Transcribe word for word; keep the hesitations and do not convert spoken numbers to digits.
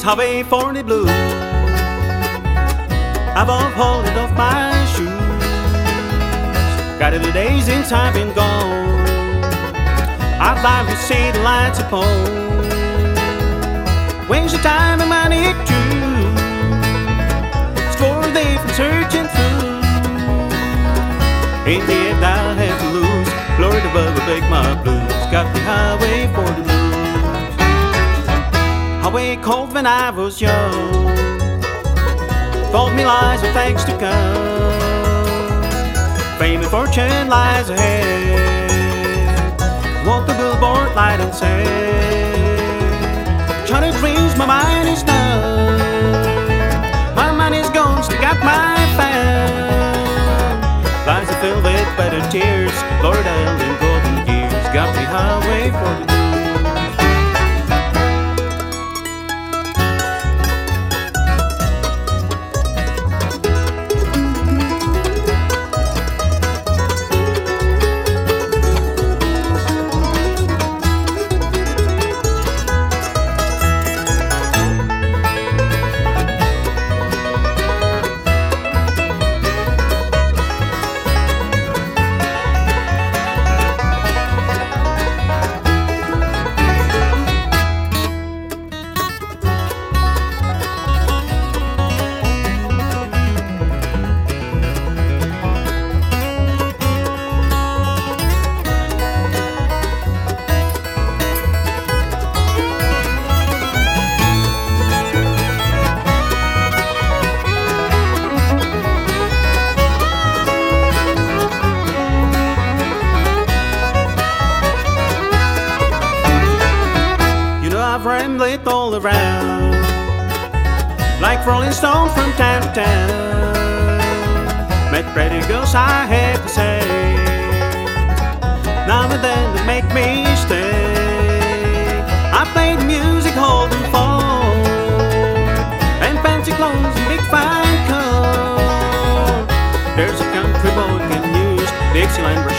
highway for the blues. I've all pulled off my shoes. Got it the days since I've been gone. I'd like to see the lights upon. Waste the time and money too. Score a day from searching through. Ain't the end I'll have to lose. Lord above will take my blues. Got the highway for the blues. Highway cold when I was young. Told me lies and thanks to come. Fame and fortune lies ahead. Walk the billboard light and say, Johnny dreams, my mind is numb. My money's gone, still got my fan. Lies are filled with better tears. Lord, I'll in golden years. Got the highway for the blues. I've rambled all around like Rolling Stone from town to town. Met pretty girls, I have to say. Now and then they make me stay. I played music, holding phone, and fancy clothes and big fine coat. There's a country boy can use Dixieland.